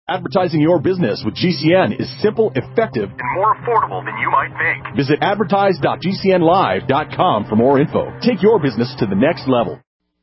Advertising your business with GCN is simple, effective, and more affordable than you might think. Visit advertise.gcnlive.com for more info. Take your business to the next level.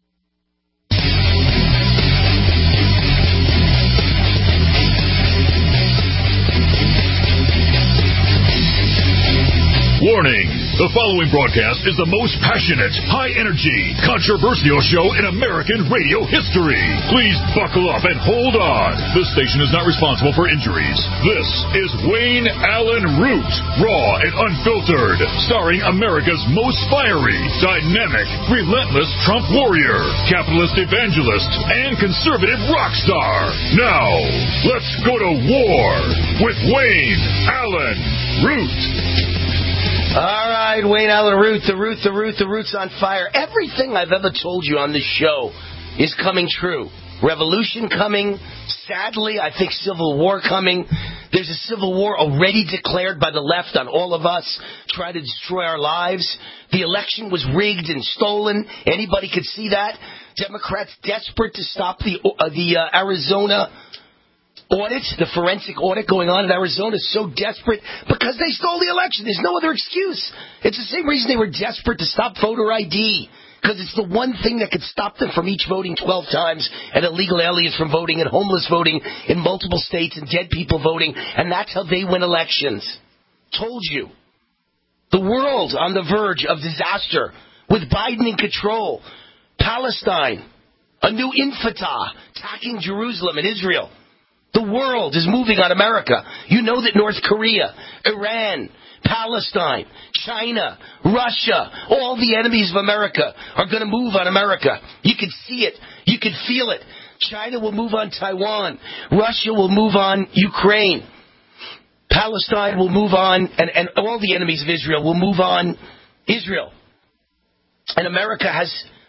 Warning! The following broadcast is the most passionate, high-energy, controversial show in American radio history. Please buckle up and hold on. This station is not responsible for injuries. This is Wayne Allen Root, raw and unfiltered, starring America's most fiery, dynamic, relentless Trump warrior, capitalist evangelist, and conservative rock star. Now, let's go to war with Wayne Allen Root. All right, Wayne Allen Root, the Root's on fire. Everything I've ever told you on this show is coming true. Revolution coming. Sadly, I think civil war coming. There's a civil war already declared by the left on all of us, trying to destroy our lives. The election was rigged and stolen. Anybody could see that. Democrats desperate to stop the Arizona audit, the forensic audit going on in Arizona, is so desperate because they stole the election. There's no other excuse. It's the same reason they were desperate to stop voter ID, because it's the one thing that could stop them from each voting 12 times, and illegal aliens from voting, and homeless voting in multiple states, and dead people voting, and that's how they win elections. Told you. The world on the verge of disaster with Biden in control. Palestine, a new Infatah attacking Jerusalem and Israel. The world is moving on America. You know that North Korea, Iran, Palestine, China, Russia, all the enemies of America are going to move on America. You can see it. You can feel it. China will move on Taiwan. Russia will move on Ukraine. Palestine will move on, and all the enemies of Israel will move on Israel. And America has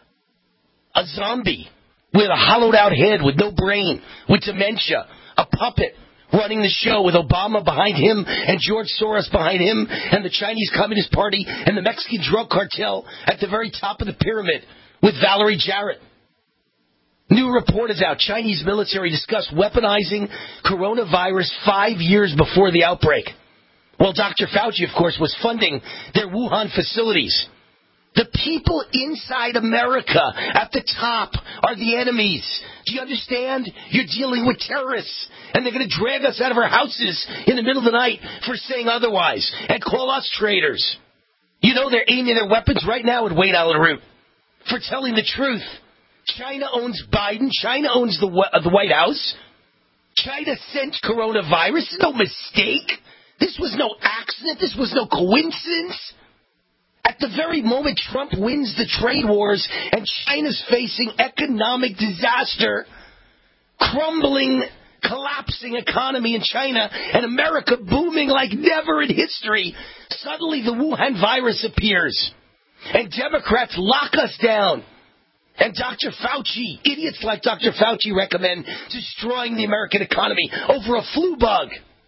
a zombie with a hollowed-out head, with no brain, with dementia. A puppet running the show with Obama behind him and George Soros behind him and the Chinese Communist Party and the Mexican drug cartel at the very top of the pyramid with Valerie Jarrett. New report is out. Chinese military discussed weaponizing coronavirus 5 years before the outbreak. Well, Dr. Fauci, of course, was funding their Wuhan facilities. The people inside America at the top are the enemies. Do you understand? You're dealing with terrorists, and they're going to drag us out of our houses in the middle of the night for saying otherwise and call us traitors. You know they're aiming their weapons right now at Wayne Allen Root for telling the truth. China owns Biden. China owns the White House. China sent coronavirus. No mistake. This was no accident. This was no coincidence. At the very moment Trump wins the trade wars and China's facing economic disaster, crumbling, collapsing economy in China, and America booming like never in history, suddenly the Wuhan virus appears. And Democrats lock us down. And Dr. Fauci, idiots like Dr. Fauci recommend destroying the American economy over a flu bug.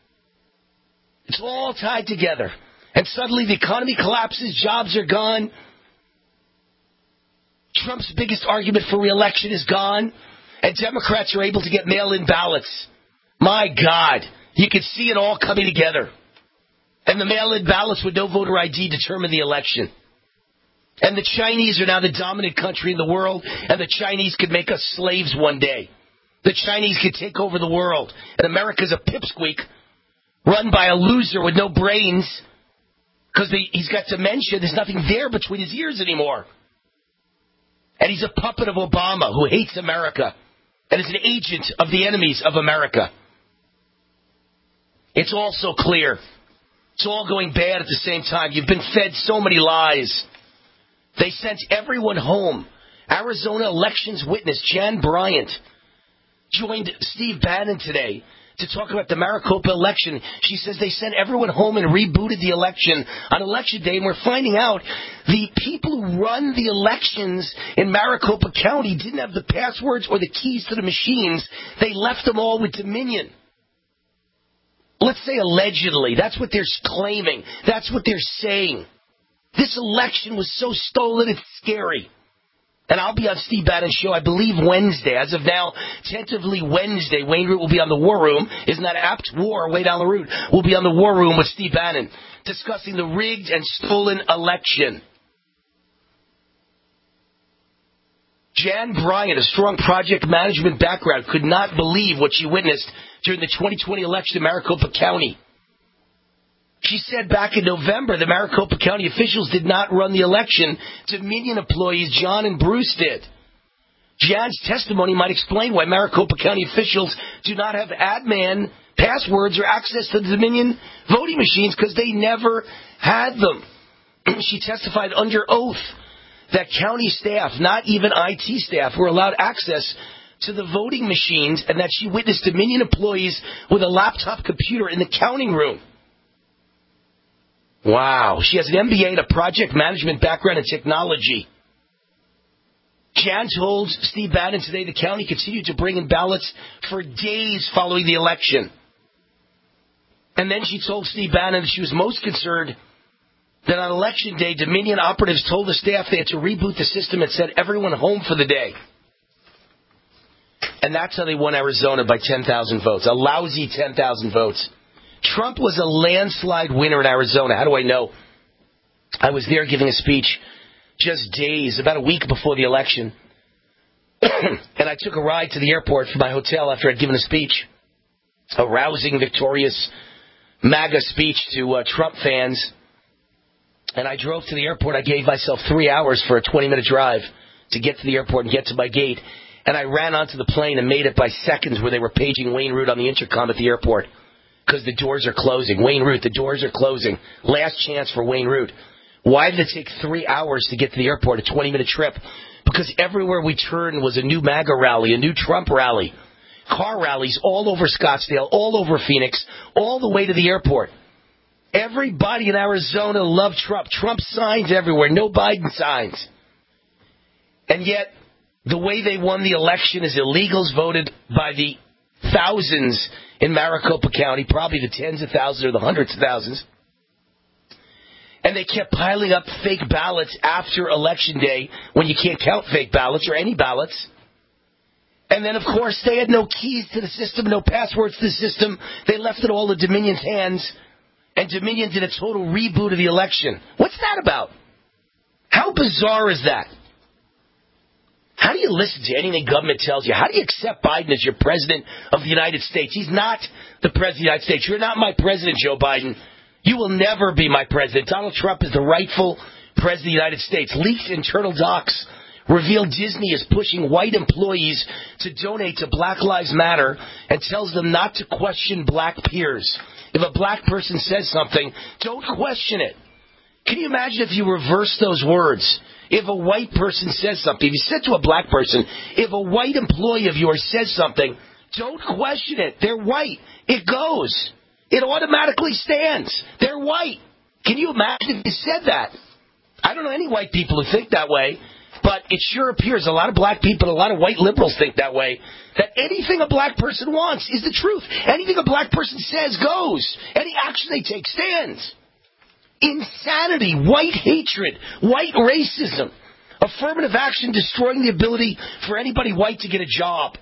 It's all tied together. And suddenly the economy collapses, jobs are gone. Trump's biggest argument for re-election is gone. And Democrats are able to get mail-in ballots. My God, you can see it all coming together. And the mail-in ballots with no voter ID determine the election. And the Chinese are now the dominant country in the world, and the Chinese could make us slaves one day. The Chinese could take over the world. And America's a pipsqueak run by a loser with no brains. Because he's got dementia, there's nothing there between his ears anymore. And he's a puppet of Obama who hates America and is an agent of the enemies of America. It's all so clear. It's all going bad at the same time. You've been fed so many lies. They sent everyone home. Arizona elections witness Jan Bryant joined Steve Bannon today to talk about the Maricopa election. She says they sent everyone home and rebooted the election on election day, and we're finding out the people who run the elections in Maricopa County didn't have the passwords or the keys to the machines. They left them all with Dominion. Let's say allegedly. That's what they're claiming. That's what they're saying. This election was so stolen, it's scary. And I'll be on Steve Bannon's show, I believe, Wednesday. As of now, tentatively Wednesday, Wayne Root will be on the War Room. Isn't that apt? War, way down the route. We'll be on the War Room with Steve Bannon, discussing the rigged and stolen election. Jan Bryant, a strong project management background, could not believe what she witnessed during the 2020 election in Maricopa County. She said back in November the Maricopa County officials did not run the election. Dominion employees John and Bruce did. Jan's testimony might explain why Maricopa County officials do not have admin passwords or access to the Dominion voting machines because they never had them. She testified under oath that county staff, not even IT staff, were allowed access to the voting machines, and that she witnessed Dominion employees with a laptop computer in the counting room. Wow. She has an MBA and a project management background in technology. Jan told Steve Bannon today the county continued to bring in ballots for days following the election. And then she told Steve Bannon that she was most concerned that on election day, Dominion operatives told the staff they had to reboot the system and send everyone home for the day. And that's how they won Arizona by 10,000 votes. A lousy 10,000 votes. Trump was a landslide winner in Arizona. How do I know? I was there giving a speech just days, about a week before the election. And I took a ride to the airport from my hotel after I'd given a speech. A rousing, victorious MAGA speech to Trump fans. And I drove to the airport. I gave myself 3 hours for a 20-minute drive to get to the airport and get to my gate. And I ran onto the plane and made it by seconds where they were paging Wayne Root on the intercom at the airport. Because the doors are closing. Wayne Root, the doors are closing. Last chance for Wayne Root. Why did it take 3 hours to get to the airport, a 20-minute trip? Because everywhere we turned was a new MAGA rally, a new Trump rally. Car rallies all over Scottsdale, all over Phoenix, all the way to the airport. Everybody in Arizona loved Trump. Trump signs everywhere, no Biden signs. And yet, the way they won the election is illegals voted by the thousands in Maricopa County, probably the tens of thousands or the hundreds of thousands. And they kept piling up fake ballots after Election Day when you can't count fake ballots or any ballots. And then, of course, they had no keys to the system, no passwords to the system. They left it all in Dominion's hands. And Dominion did a total reboot of the election. What's that about? How bizarre is that? How do you listen to anything government tells you? How do you accept Biden as your president of the United States? He's not the president of the United States. You're not my president, Joe Biden. You will never be my president. Donald Trump is the rightful president of the United States. Leaked internal docs reveal Disney is pushing white employees to donate to Black Lives Matter and tells them not to question black peers. If a black person says something, don't question it. Can you imagine if you reverse those words? If a white person says something, if you said to a black person, if a white employee of yours says something, don't question it. They're white. It goes. It automatically stands. They're white. Can you imagine if you said that? I don't know any white people who think that way, but it sure appears a lot of black people, a lot of white liberals think that way, that anything a black person wants is the truth. Anything a black person says goes. Any action they take stands. Insanity, white hatred, white racism, affirmative action destroying the ability for anybody white to get a job.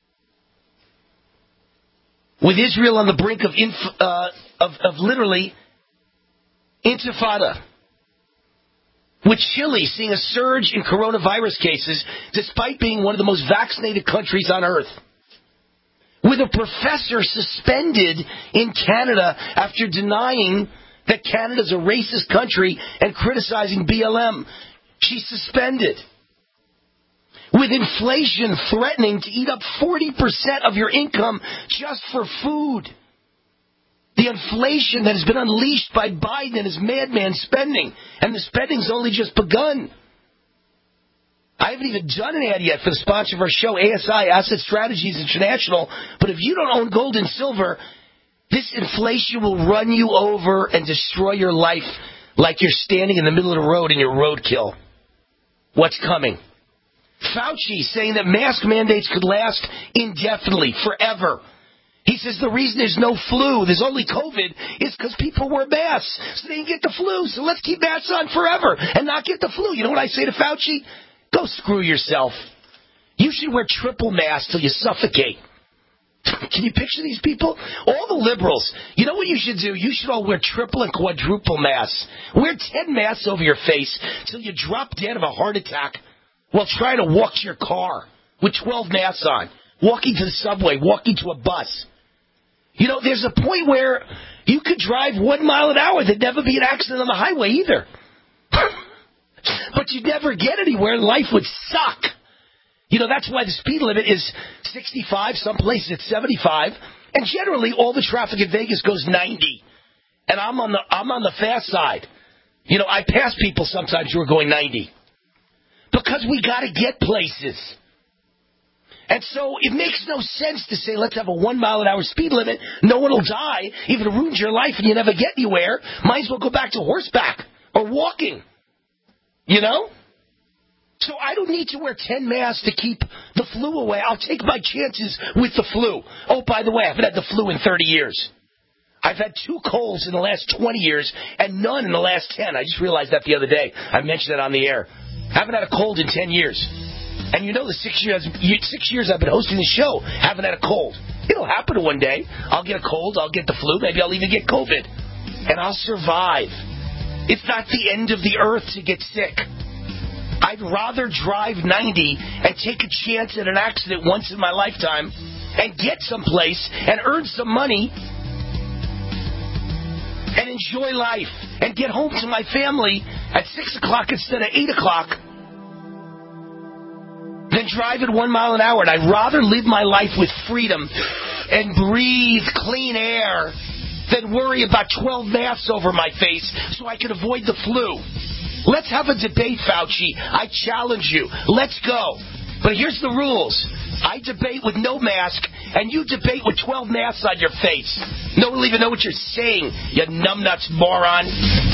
With Israel on the brink of literally intifada. With Chile seeing a surge in coronavirus cases despite being one of the most vaccinated countries on earth. With a professor suspended in Canada after denying that Canada's a racist country and criticizing BLM. She's suspended. With inflation threatening to eat up 40% of your income just for food. The inflation that has been unleashed by Biden and his madman spending. And the spending's only just begun. I haven't even done an ad yet for the sponsor of our show, ASI, Asset Strategies International. But if you don't own gold and silver, this inflation will run you over and destroy your life like you're standing in the middle of the road in your roadkill. What's coming? Fauci saying that mask mandates could last indefinitely, forever. He says the reason there's no flu, there's only COVID, is because people wear masks, so they didn't get the flu. So let's keep masks on forever and not get the flu. You know what I say to Fauci? Go screw yourself. You should wear triple masks till you suffocate. Can you picture these people? All the liberals, you know what you should do? You should all wear triple and quadruple masks. Wear 10 masks over your face till you drop dead of a heart attack while trying to walk to your car with 12 masks on, walking to the subway, walking to a bus. You know, there's a point where you could drive 1 mile an hour. There'd never be an accident on the highway either. But you'd never get anywhere. Life would suck. You know, that's why the speed limit is 65, some places it's 75, and generally all the traffic in Vegas goes 90. And I'm on the fast side. You know, I pass people sometimes who are going 90. Because we got to get places. And so it makes no sense to say, let's have a 1 mile an hour speed limit. No one will die. If it ruins your life and you never get anywhere, might as well go back to horseback or walking. You know? So I don't need to wear 10 masks to keep the flu away. I'll take my chances with the flu. Oh, by the way, I haven't had the flu in 30 years. I've had 2 colds in the last 20 years and none in the last 10. I just realized that the other day. I mentioned it on the air. Haven't had a cold in 10 years. And you know the 6 years I've been hosting the show, haven't had a cold. It'll happen one day. I'll get a cold, I'll get the flu, maybe I'll even get COVID. And I'll survive. It's not the end of the earth to get sick. I'd rather drive 90 and take a chance at an accident once in my lifetime and get someplace and earn some money and enjoy life and get home to my family at 6 o'clock instead of 8 o'clock than drive at 1 mile an hour. And I'd rather live my life with freedom and breathe clean air than worry about 12 masks over my face so I can avoid the flu. Let's have a debate, Fauci. I challenge you. Let's go. But here's the rules. I debate with no mask, and you debate with 12 masks on your face. No one will even know what you're saying, you numbnuts moron.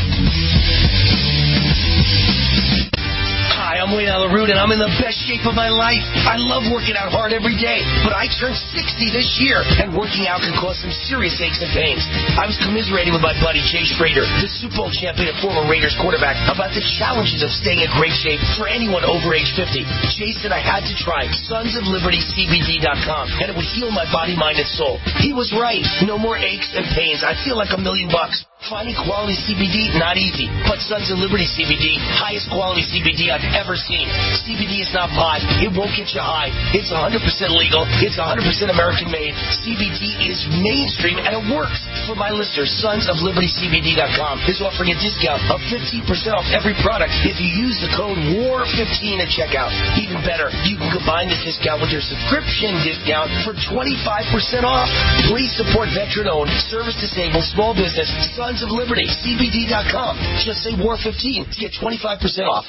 Hi, I'm Wayne Allyn Root, and I'm in the best shape of my life. I love working out hard every day, but I turned 60 this year, and working out can cause some serious aches and pains. I was commiserating with my buddy Jay Schrader, the Super Bowl champion and former Raiders quarterback, about the challenges of staying in great shape for anyone over age 50. Jay said I had to try SonsOfLibertyCBD.com, and it would heal my body, mind, and soul. He was right. No more aches and pains. I feel like $1 million. Finding quality CBD, not easy. But Sons of Liberty CBD, highest quality CBD I've ever seen. CBD is not pot. It won't get you high. It's 100% legal. It's 100% American made. CBD is mainstream and it works. For my listeners, SonsOfLibertyCBD.com is offering a discount of 15% off every product if you use the code WAR15 at checkout. Even better, you can combine this discount with your subscription discount for 25% off. Please support veteran-owned, service-disabled, small business, Sons of Liberty, CBD.com. Just say WAR15 to get 25% off.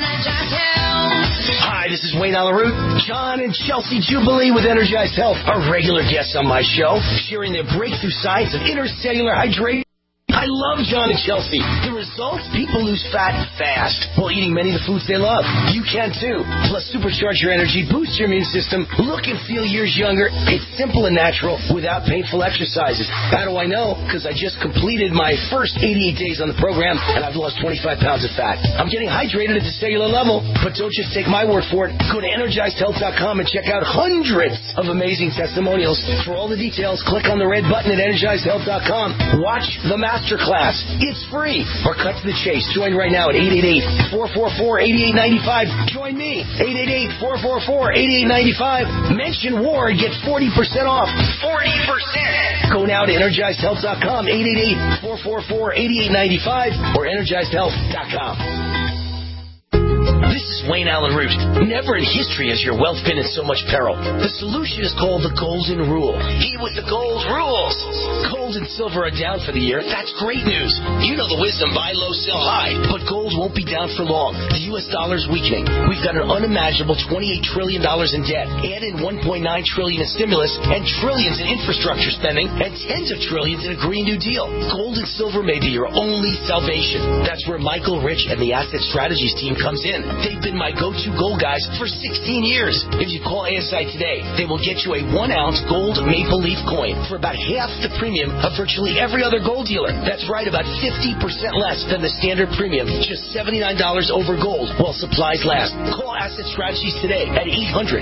Hi, this is Wayne Allyn Root. John and Chelsea Jubilee with Energized Health are regular guests on my show, sharing their breakthrough science of intercellular hydration. I love John and Chelsea. The results, people lose fat fast while eating many of the foods they love. You can too. Plus, supercharge your energy, boost your immune system, look and feel years younger. It's simple and natural without painful exercises. How do I know? Because I just completed my first 88 days on the program and I've lost 25 pounds of fat. I'm getting hydrated at the cellular level, but don't just take my word for it. Go to EnergizedHealth.com and check out hundreds of amazing testimonials. For all the details, click on the red button at EnergizedHealth.com. Watch the Masterclass. It's free. Or cut to the chase. Join right now at 888-444-8895. Join me. 888-444-8895. Mention WAR and get 40% off. 40%. Go now to EnergizedHealth.com. 888-444-8895 or EnergizedHealth.com. This is Wayne Allyn Root. Never in history has your wealth been in so much peril. The solution is called the Golden Rule. Eat with the gold rules. Gold and silver are down for the year. That's great news. You know the wisdom, buy low, sell high. But gold won't be down for long. The U.S. dollar is weakening. We've got an unimaginable $28 trillion in debt. Add in $1.9 trillion in stimulus and trillions in infrastructure spending and tens of trillions in a Green New Deal. Gold and silver may be your only salvation. That's where Michael Rich and the Asset Strategies team comes in. They've been my go-to gold guys for 16 years. If you call ASI today, they will get you a 1-ounce gold maple leaf coin for about half the premium of virtually every other gold dealer. That's right, about 50% less than the standard premium. Just $79 over gold while supplies last. Call Asset Strategies today at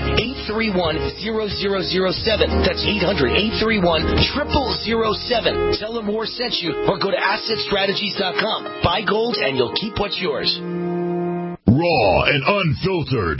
800-831-0007. That's 800-831-0007. Tell them War sent you or go to AssetStrategies.com. Buy gold and you'll keep what's yours. Raw and unfiltered.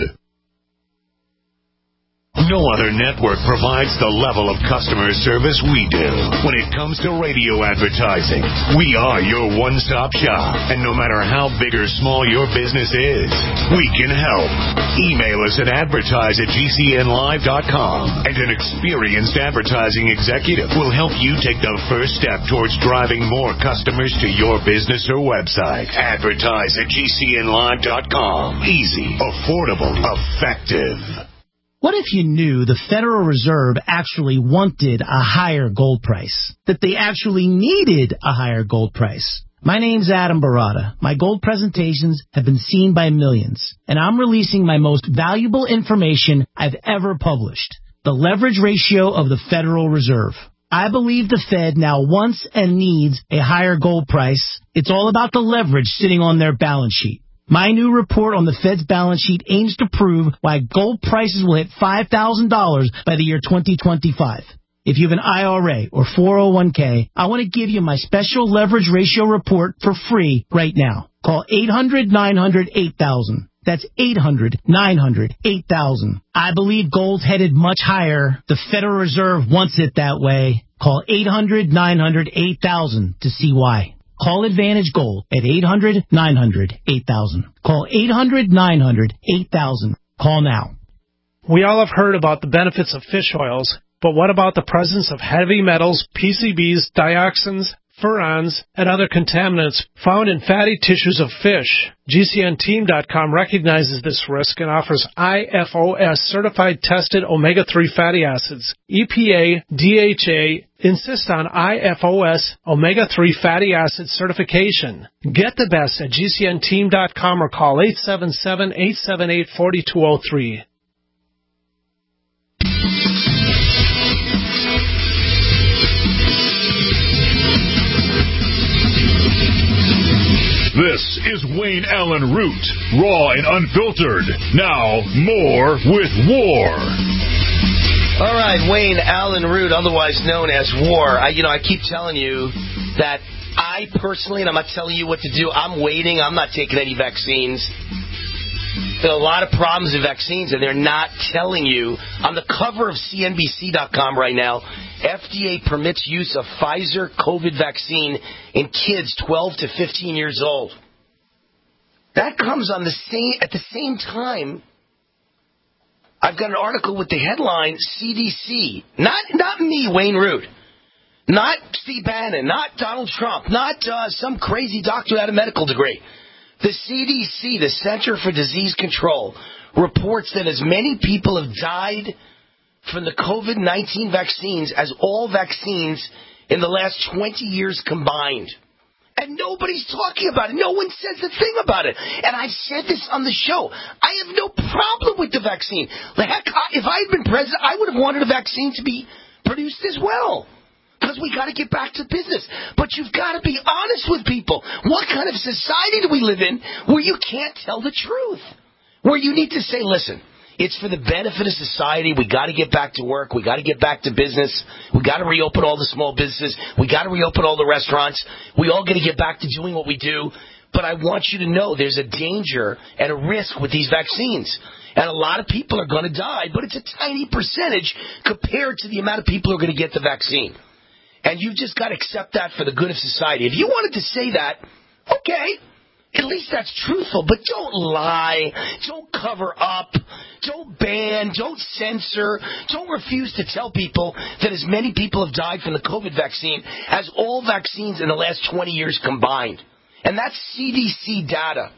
No other network provides the level of customer service we do. When it comes to radio advertising, we are your one-stop shop. And no matter how big or small your business is, we can help. Email us at advertise@gcnlive.com, and an experienced advertising executive will help you take the first step towards driving more customers to your business or website. Advertise@gcnlive.com. Easy, affordable, effective. What if you knew the Federal Reserve actually wanted a higher gold price? That they actually needed a higher gold price? My name's Adam Barata. My gold presentations have been seen by millions, and I'm releasing my most valuable information I've ever published. The leverage ratio of the Federal Reserve. I believe the Fed now wants and needs a higher gold price. It's all about the leverage sitting on their balance sheet. My new report on the Fed's balance sheet aims to prove why gold prices will hit $5,000 by the year 2025. If you have an IRA or 401k, I want to give you my special leverage ratio report for free right now. Call 800-900-8000. That's 800-900-8000. I believe gold's headed much higher. The Federal Reserve wants it that way. Call 800-900-8000 to see why. Call Advantage Gold at 800-900-8000. Call 800-900-8000. Call now. We all have heard about the benefits of fish oils, but what about the presence of heavy metals, PCBs, dioxins, furans, and other contaminants found in fatty tissues of fish? GCNteam.com recognizes this risk and offers IFOS certified tested omega-3 fatty acids. EPA, DHA insist on IFOS omega-3 fatty acid certification. Get the best at GCNteam.com or call 877-878-4203. This is Wayne Allen Root, raw and unfiltered. Now, more with War. All right, Wayne Allen Root, otherwise known as War. I keep telling you that I personally, and I'm not telling you what to do, I'm waiting. I'm not taking any vaccines. There are a lot of problems with vaccines, and they're not telling you. On the cover of CNBC.com right now, FDA permits use of Pfizer COVID vaccine in kids 12 to 15 years old. That comes on at the same time. I've got an article with the headline CDC. Not me, Wayne Root. Not Steve Bannon. Not Donald Trump. Not some crazy doctor without a medical degree. The CDC, the Center for Disease Control, reports that as many people have died from the COVID-19 vaccines as all vaccines in the last 20 years combined. And nobody's talking about it. No one says a thing about it. And I've said this on the show. I have no problem with the vaccine. Heck, if I had been president, I would have wanted a vaccine to be produced as well. Because we got to get back to business. But you've got to be honest with people. What kind of society do we live in where you can't tell the truth? Where you need to say, listen, it's for the benefit of society. We got to get back to work. We got to get back to business. We got to reopen all the small businesses. We got to reopen all the restaurants. We all got to get back to doing what we do. But I want you to know there's a danger and a risk with these vaccines. And a lot of people are going to die, but it's a tiny percentage compared to the amount of people who are going to get the vaccine. And you've just got to accept that for the good of society. If you wanted to say that, okay, at least that's truthful. But don't lie. Don't cover up. Don't ban. Don't censor. Don't refuse to tell people that as many people have died from the COVID vaccine as all vaccines in the last 20 years combined. And that's CDC data.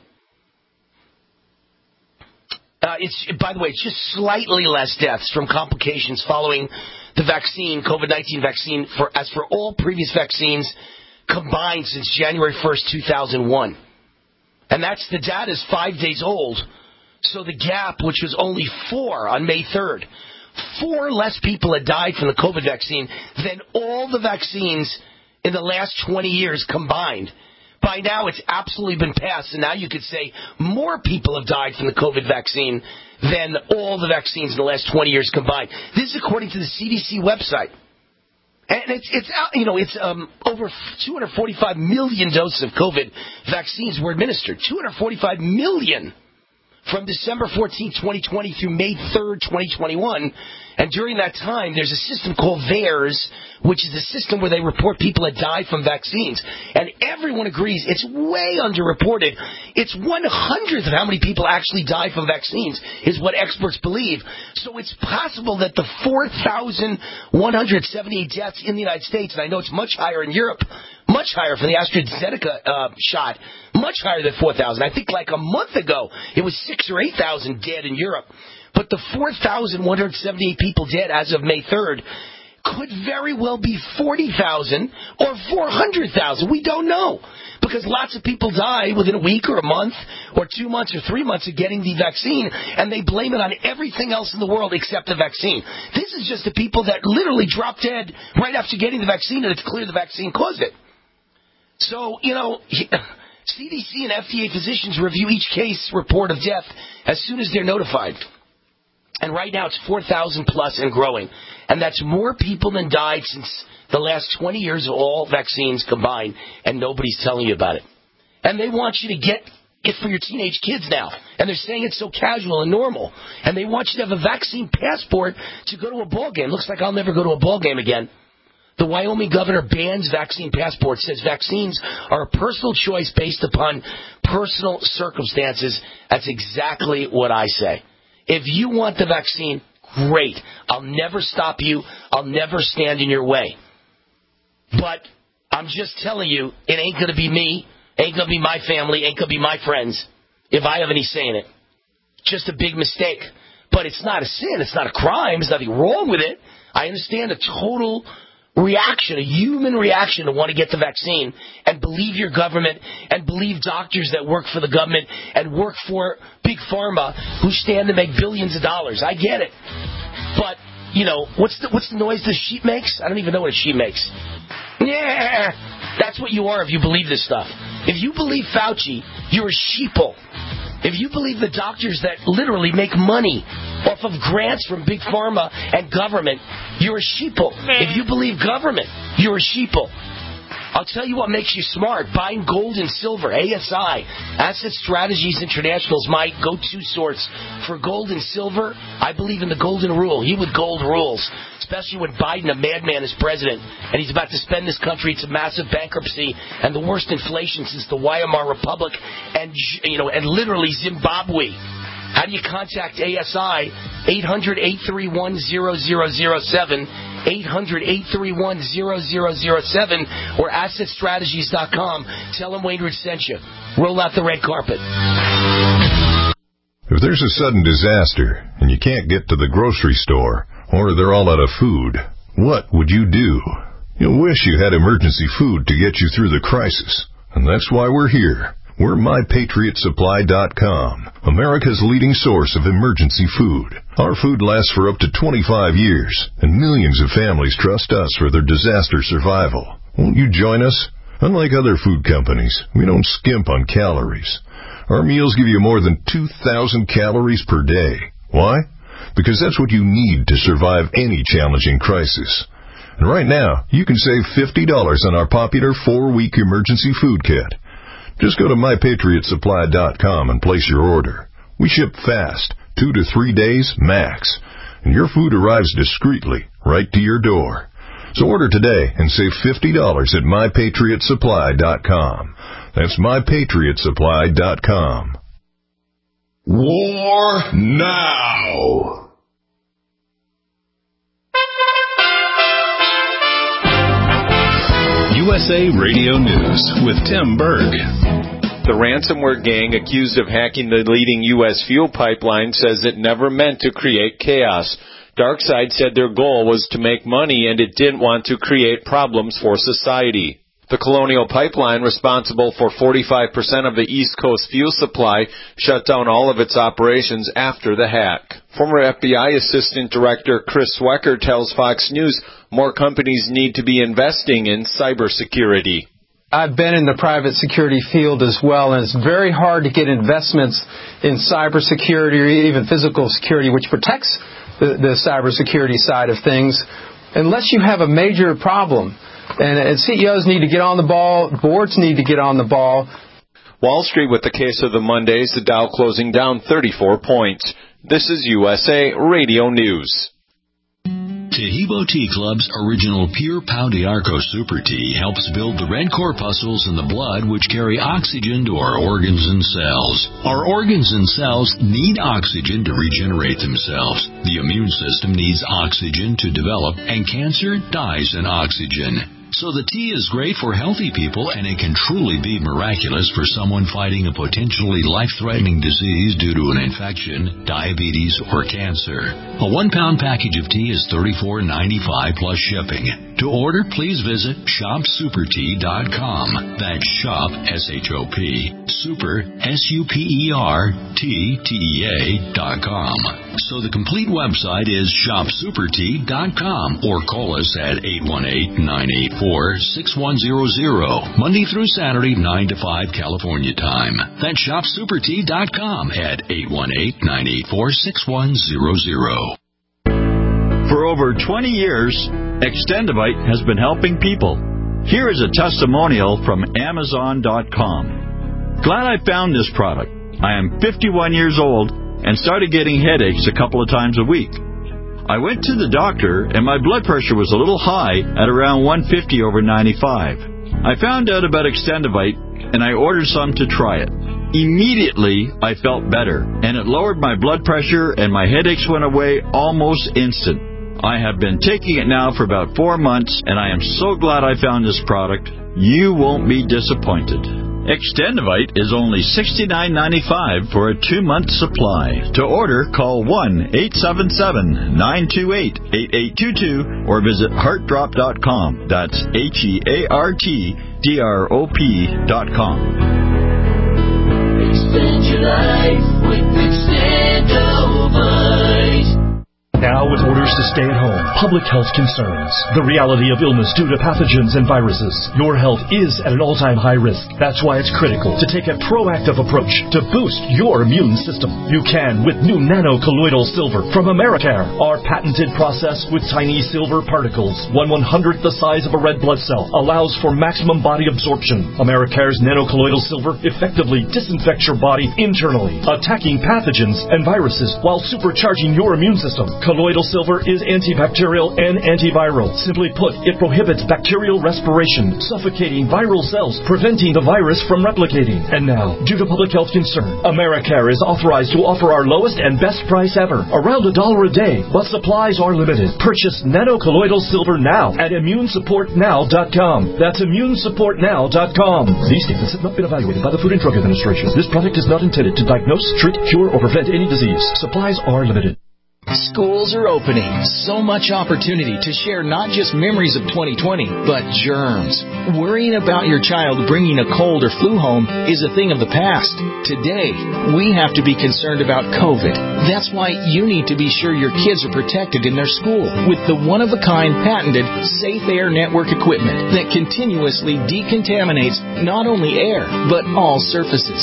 By the way, it's just slightly less deaths from complications following the vaccine, COVID-19 vaccine, as for all previous vaccines combined since January 1st, 2001. And the data is 5 days old. So the gap, which was only 4 on May 3rd, 4 less people had died from the COVID vaccine than all the vaccines in the last 20 years combined. By now, it's absolutely been passed, and now you could say more people have died from the COVID vaccine than all the vaccines in the last 20 years combined. This is according to the CDC website. And it's over 245 million doses of COVID vaccines were administered. 245 million from December 14, 2020 through May 3rd, 2021. And during that time, there's a system called VAERS, which is a system where they report people that die from vaccines. And everyone agrees it's way underreported. It's 1/100th of how many people actually die from vaccines, is what experts believe. So it's possible that the 4,178 deaths in the United States, and I know it's much higher in Europe, much higher for the AstraZeneca shot, much higher than 4,000. I think like a month ago, it was 6,000 or 8,000 dead in Europe. But the 4,178 people dead as of May 3rd could very well be 40,000 or 400,000. We don't know. Because lots of people die within a week or a month or 2 months or 3 months of getting the vaccine, and they blame it on everything else in the world except the vaccine. This is just the people that literally dropped dead right after getting the vaccine, and it's clear the vaccine caused it. So, CDC and FDA physicians review each case report of death as soon as they're notified. And right now it's 4,000 plus and growing. And that's more people than died since the last 20 years of all vaccines combined, and nobody's telling you about it. And they want you to get it for your teenage kids now. And they're saying it's so casual and normal. And they want you to have a vaccine passport to go to a ball game. Looks like I'll never go to a ball game again. The Wyoming governor bans vaccine passports, says vaccines are a personal choice based upon personal circumstances. That's exactly what I say. If you want the vaccine, great. I'll never stop you. I'll never stand in your way. But I'm just telling you, it ain't going to be me, ain't going to be my family, ain't going to be my friends if I have any say in it. Just a big mistake. But it's not a sin. It's not a crime. There's nothing wrong with it. I understand a total reaction, a human reaction to want to get the vaccine and believe your government and believe doctors that work for the government and work for Big Pharma who stand to make billions of dollars. I get it. But, what's the noise the sheep makes? I don't even know what a sheep makes. Yeah, that's what you are if you believe this stuff. If you believe Fauci, you're a sheeple. If you believe the doctors that literally make money off of grants from Big Pharma and government, you're a sheeple. If you believe government, you're a sheeple. I'll tell you what makes you smart. Buying gold and silver. ASI, Asset Strategies International, is my go-to source for gold and silver. I believe in the golden rule. He with gold rules, especially when Biden, a madman, is president, and he's about to spend this country to massive bankruptcy and the worst inflation since the Weimar Republic and literally Zimbabwe. How do you contact ASI? 800-831-0007, 800-831-0007, or AssetStrategies.com. Tell them Wayne Root sent you. Roll out the red carpet. If there's a sudden disaster and you can't get to the grocery store, or they're all out of food, what would you do? You'll wish you had emergency food to get you through the crisis, and that's why we're here. We're MyPatriotSupply.com, America's leading source of emergency food. Our food lasts for up to 25 years, and millions of families trust us for their disaster survival. Won't you join us? Unlike other food companies, we don't skimp on calories. Our meals give you more than 2,000 calories per day. Why? Because that's what you need to survive any challenging crisis. And right now, you can save $50 on our popular 4-week emergency food kit. Just go to MyPatriotSupply.com and place your order. We ship fast, 2 to 3 days max, and your food arrives discreetly right to your door. So order today and save $50 at MyPatriotSupply.com. That's MyPatriotSupply.com. War now! USA Radio News with Tim Berg. The ransomware gang accused of hacking the leading U.S. fuel pipeline says it never meant to create chaos. DarkSide said their goal was to make money and it didn't want to create problems for society. The Colonial Pipeline, responsible for 45% of the East Coast fuel supply, shut down all of its operations after the hack. Former FBI Assistant Director Chris Wecker tells Fox News more companies need to be investing in cybersecurity. I've been in the private security field as well, and it's very hard to get investments in cybersecurity or even physical security, which protects the cybersecurity side of things, unless you have a major problem. And CEOs need to get on the ball. Boards need to get on the ball. Wall Street with the case of the Mondays, the Dow closing down 34 points. This is USA Radio News. Taheebo Tea Club's original Pure Pau d'Arco Super Tea helps build the red corpuscles in the blood which carry oxygen to our organs and cells. Our organs and cells need oxygen to regenerate themselves. The immune system needs oxygen to develop, and cancer dies in oxygen. So the tea is great for healthy people, and it can truly be miraculous for someone fighting a potentially life-threatening disease due to an infection, diabetes, or cancer. A 1-pound package of tea is $34.95 plus shipping. To order, please visit shopsupertea.com. That's shop, S-H-O-P, super, SUPERTEA.com. So the complete website is shopsupertea.com, or call us at 818-984-6100, Monday through Saturday, 9 to 5 California time. That's shopsupertea.com at 818-984-6100. For over 20 years, Extendivite has been helping people. Here is a testimonial from Amazon.com. Glad I found this product. I am 51 years old and started getting headaches a couple of times a week. I went to the doctor and my blood pressure was a little high at around 150 over 95. I found out about Extendivite and I ordered some to try it. Immediately, I felt better, and it lowered my blood pressure and my headaches went away almost instant. I have been taking it now for about 4 months, and I am so glad I found this product. You won't be disappointed. Extendivite is only $69.95 for a 2-month supply. To order, call 1-877-928-8822 or visit heartdrop.com. That's HEARTDROP.com. Extend your life with Extendivite. Now, with orders to stay at home, public health concerns, the reality of illness due to pathogens and viruses, your health is at an all-time high risk. That's why it's critical to take a proactive approach to boost your immune system. You can with new nano-colloidal silver from Americare. Our patented process with tiny silver particles, 1/100th the size of a red blood cell, allows for maximum body absorption. Americare's nano-colloidal silver effectively disinfects your body internally, attacking pathogens and viruses while supercharging your immune system. Colloidal silver is antibacterial and antiviral. Simply put, it prohibits bacterial respiration, suffocating viral cells, preventing the virus from replicating. And now, due to public health concern, Americare is authorized to offer our lowest and best price ever, around $1 a day, but supplies are limited. Purchase nano-colloidal silver now at immunesupportnow.com. That's immunesupportnow.com. These statements have not been evaluated by the Food and Drug Administration. This product is not intended to diagnose, treat, cure, or prevent any disease. Supplies are limited. Schools are opening. So much opportunity to share not just memories of 2020, but germs. Worrying about your child bringing a cold or flu home is a thing of the past. Today, we have to be concerned about COVID. That's why you need to be sure your kids are protected in their school with the one-of-a-kind patented Safe Air Network equipment that continuously decontaminates not only air, but all surfaces.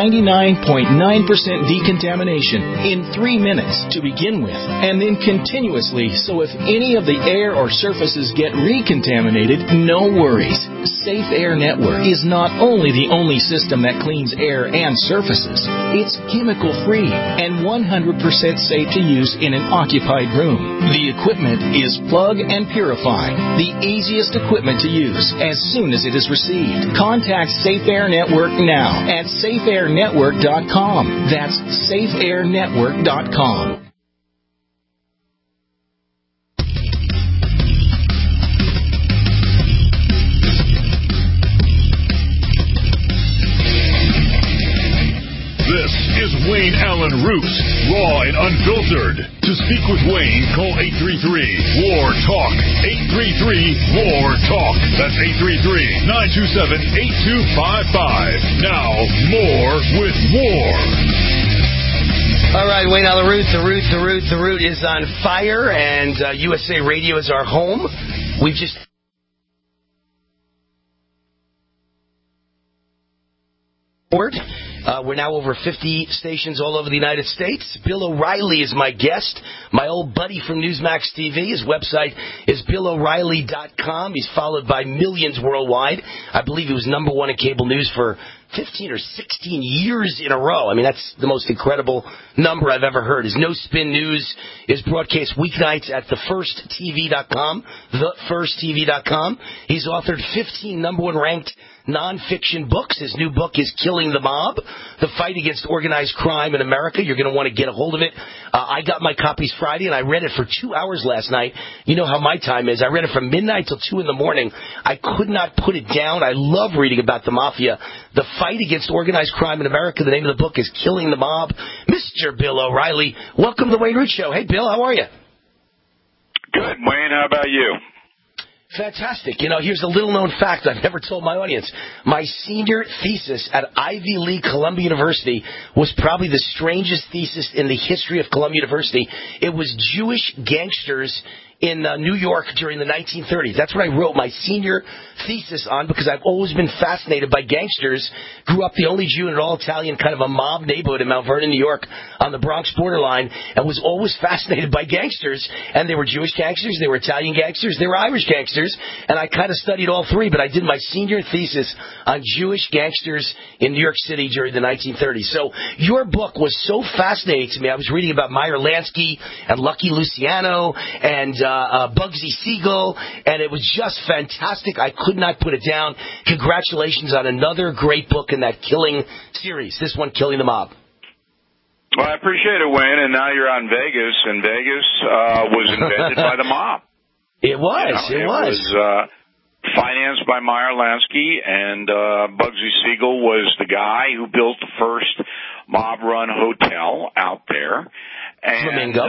99.9% decontamination in 3 minutes to begin with, and then continuously, so if any of the air or surfaces get recontaminated, no worries. Safe Air Network is not only the only system that cleans air and surfaces, it's chemical-free and 100% safe to use in an occupied room. The equipment is plug and purify, the easiest equipment to use as soon as it is received. Contact Safe Air Network now at safeairnetwork.com. That's safeairnetwork.com. This is Wayne Allen Roots, raw and unfiltered. To speak with Wayne, call 833-WAR-TALK. 833-WAR-TALK. That's 833-927-8255. Now, more with War. All right, Wayne on the Root. The Root is on fire, and USA Radio is our home. We've just... We're now over 50 stations all over the United States. Bill O'Reilly is my guest, my old buddy from Newsmax TV. His website is BillO'Reilly.com. He's followed by millions worldwide. I believe he was number one in cable news for 15 or 16 years in a row. I mean, that's the most incredible number I've ever heard. His No Spin News is broadcast weeknights at TheFirstTV.com. TheFirstTV.com. He's authored 15 number one ranked nonfiction books. His new book is Killing the Mob, The Fight Against Organized Crime in America. You're going to want to get a hold of it. I got my copies Friday, and I read it for 2 hours last night. You know how my time is. I read it from midnight till 2 in the morning. I could not put it down. I love reading about the mafia. The Fight Against Organized Crime in America. The name of the book is Killing the Mob. Mr. Bill O'Reilly, welcome to the Wayne Root Show. Hey, Bill, how are you? Good, Wayne. How about you? Fantastic. You know, here's a little-known fact I've never told my audience. My senior thesis at Ivy League Columbia University was probably the strangest thesis in the history of Columbia University. It was Jewish gangsters in New York during the 1930s. That's what I wrote my senior thesis on because I've always been fascinated by gangsters. Grew up the only Jew in an all-Italian kind of a mob neighborhood in Mount Vernon, New York on the Bronx borderline, and was always fascinated by gangsters. And they were Jewish gangsters, they were Italian gangsters, they were Irish gangsters, and I kind of studied all three, but I did my senior thesis on Jewish gangsters in New York City during the 1930s. So your book was so fascinating to me. I was reading about Meyer Lansky and Lucky Luciano and Bugsy Siegel, and it was just fantastic. I could not put it down. Congratulations on another great book in that killing series, this one, Killing the Mob. Well, I appreciate it, Wayne, and now you're on Vegas, and Vegas was invented by the mob. It was. It was financed by Meyer Lansky, and Bugsy Siegel was the guy who built the first mob-run hotel out there. And, Flamingo.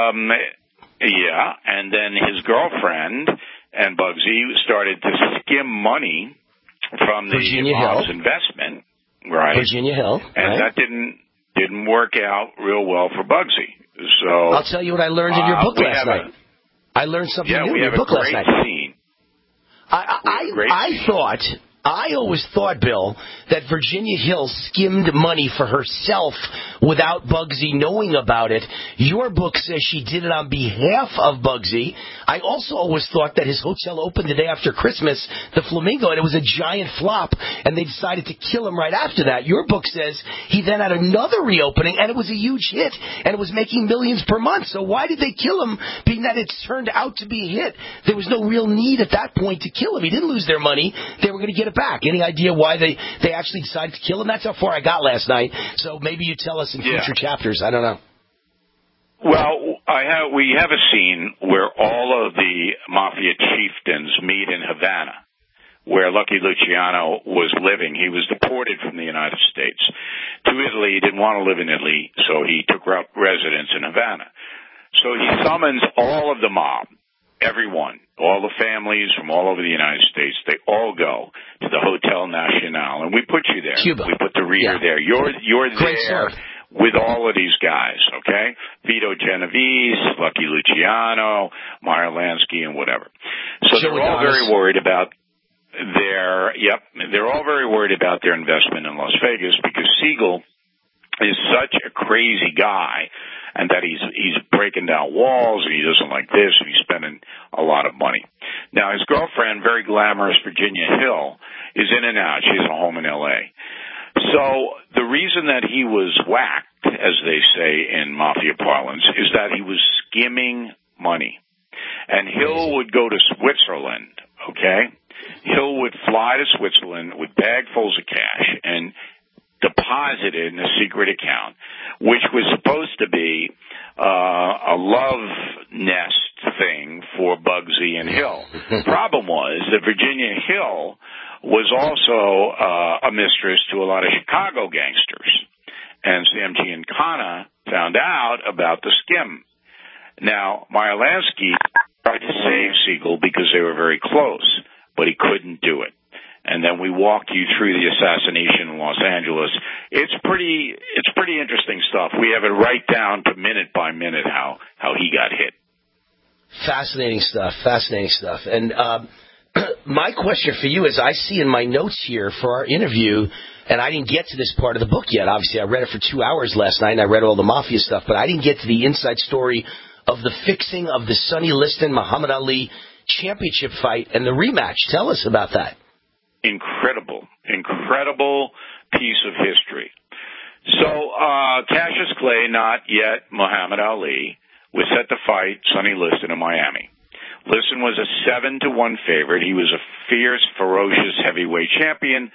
Yeah, and then his girlfriend and Bugsy started to skim money from the mob's investment, right? Virginia Hill, and that didn't work out real well for Bugsy. So I'll tell you what I learned in your book last night. I learned something new in your book last night. Scene. I always thought, Bill, that Virginia Hill skimmed money for herself without Bugsy knowing about it. Your book says she did it on behalf of Bugsy. I also always thought that his hotel opened the day after Christmas, the Flamingo, and it was a giant flop, and they decided to kill him right after that. Your book says he then had another reopening, and it was a huge hit, and it was making millions per month. So why did they kill him, being that it turned out to be a hit? There was no real need at that point to kill him. He didn't lose their money. They were going to get it back. Any idea why they actually decided to kill him? That's how far I got last night. So maybe you tell us in future chapters. I don't know. Well, we have a scene where all of the mafia chieftains meet in Havana, where Lucky Luciano was living. He was deported from the United States to Italy. He didn't want to live in Italy, so he took residence in Havana. So he summons all of the mob, everyone, all the families from all over the United States. They all go to the Hotel Nacional, and we put you there. Cuba. We put the reader there. You're Great there. Start. With all of these guys, okay? Vito Genovese, Lucky Luciano, Meyer Lansky, and whatever. So they're all very worried about they're all very worried about their investment in Las Vegas because Siegel is such a crazy guy and that he's breaking down walls and he doesn't like this and he's spending a lot of money. Now, his girlfriend, very glamorous Virginia Hill, is in and out. She has a home in L.A. So the reason that he was whacked, as they say in mafia parlance, is that he was skimming money. And Hill would go to Switzerland, okay? Hill would fly to Switzerland with bagfuls of cash and deposit it in a secret account, which was supposed to be a love nest thing for Bugsy and Hill. Problem was that Virginia Hill was also a mistress to a lot of Chicago gangsters. And Sam Giancana found out about the skim. Now, Meyer Lansky tried to save Siegel because they were very close, but he couldn't do it. And then we walked you through the assassination in Los Angeles. It's pretty interesting stuff. We have it right down to minute by minute how he got hit. Fascinating stuff. And my question for you is, I see in my notes here for our interview, and I didn't get to this part of the book yet. Obviously, I read it for 2 hours last night, and I read all the Mafia stuff, but I didn't get to the inside story of the fixing of the Sonny Liston-Muhammad Ali championship fight and the rematch. Tell us about that. Incredible piece of history. So, Cassius Clay, not yet Muhammad Ali, was set to fight Sonny Liston in Miami. Liston was a 7-1 favorite. He was a fierce, ferocious heavyweight champion.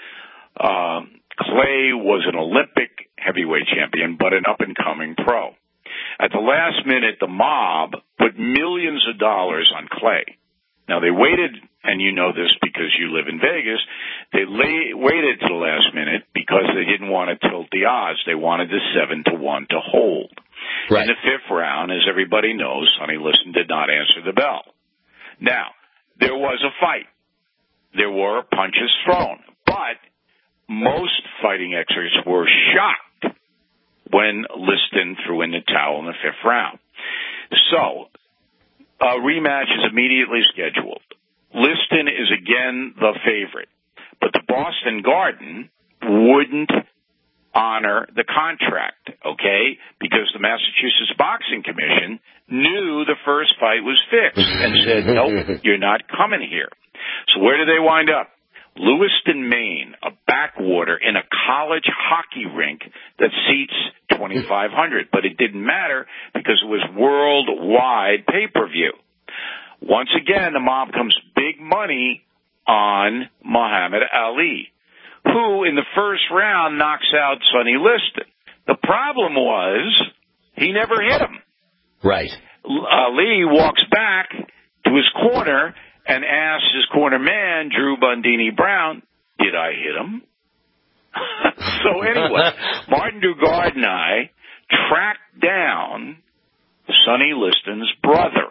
Clay was an Olympic heavyweight champion, but an up-and-coming pro. At the last minute, the mob put millions of dollars on Clay. Now, they waited, and you know this because you live in Vegas, they waited to the last minute because they didn't want to tilt the odds. They wanted the 7-1 to hold. Right. In the fifth round, as everybody knows, Sonny Liston did not answer the bell. Now, there was a fight. There were punches thrown. But most fighting experts were shocked when Liston threw in the towel in the fifth round. So, a rematch is immediately scheduled. Liston is again the favorite, but the Boston Garden wouldn't honor the contract, okay? Because the Massachusetts Boxing Commission knew the first fight was fixed and said, nope, you're not coming here. So where did they wind up? Lewiston, Maine, a backwater in a college hockey rink that seats 2,500. But it didn't matter because it was worldwide pay-per-view. Once again, the mob comes big money on Muhammad Ali, who in the first round knocks out Sonny Liston. The problem was he never hit him. Right. Ali walks back to his corner and asks his corner man, Drew Bundini Brown, did I hit him? So anyway, Martin Dugard and I tracked down Sonny Liston's brother,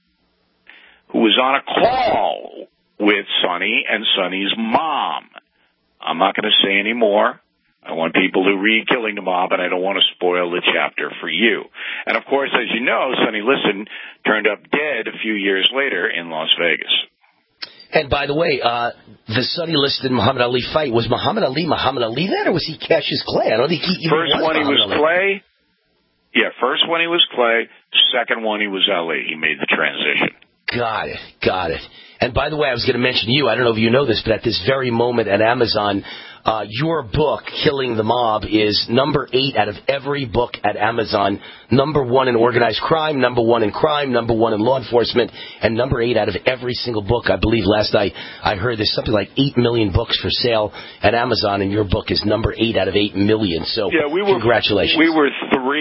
who was on a call with Sonny and Sonny's mom. I'm not going to say any more. I want people to read Killing the Mob, and I don't want to spoil the chapter for you. And, of course, as you know, Sonny Liston turned up dead a few years later in Las Vegas. And, by the way, the Sonny Liston-Muhammad Ali fight, was Muhammad Ali then, or was he Cassius Clay? I don't think he even First one he was Clay. Yeah, first one he was Clay. Second one he was Ali. He made the transition. Got it. And by the way, I was going to mention you, I don't know if you know this, but at this very moment at Amazon, your book, Killing the Mob, is number 8 out of every book at Amazon. Number 1 in organized crime, number 1 in crime, number 1 in law enforcement, and number 8 out of every single book. I believe last night I heard there's something like 8 million books for sale at Amazon, and your book is number 8 out of 8 million. So congratulations. We were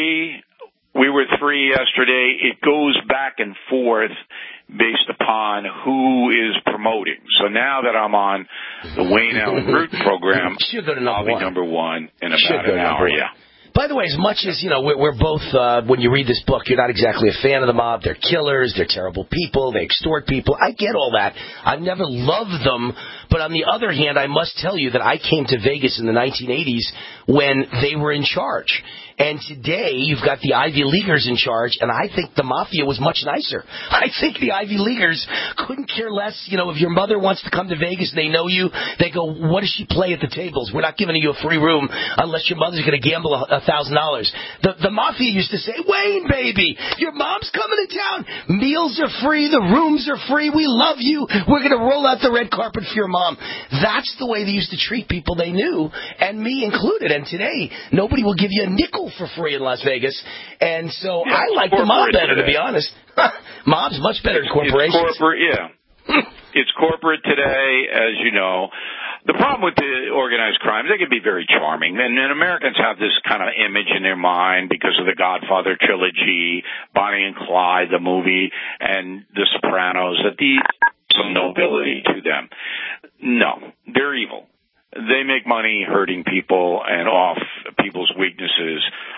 3 yesterday. It goes back and forth based upon who is promoting. So now that I'm on the Wayne Allen Root program, I'll be number 1 in about an hour. Yeah. By the way, as much as, we're both, when you read this book, you're not exactly a fan of the mob. They're killers. They're terrible people. They extort people. I get all that. I've never loved them. But on the other hand, I must tell you that I came to Vegas in the 1980s when they were in charge. And today, you've got the Ivy Leaguers in charge, and I think the Mafia was much nicer. I think the Ivy Leaguers couldn't care less. If your mother wants to come to Vegas and they know you, they go, what does she play at the tables? We're not giving you a free room unless your mother's going to gamble $1,000. The Mafia used to say, Wayne, baby, your mom's coming to town. Meals are free. The rooms are free. We love you. We're going to roll out the red carpet for your mom. That's the way they used to treat people they knew, and me included. And today, nobody will give you a nickel for free in Las Vegas, and so I like the mob better, to be honest. Mob's much better than corporations. It's corporate, yeah. It's corporate today, as you know. The problem with the organized crimes, they can be very charming, and Americans have this kind of image in their mind because of the Godfather trilogy, Bonnie and Clyde, the movie, and The Sopranos, that these some nobility to them. No, they're evil. They make money hurting people and off people's weaknesses.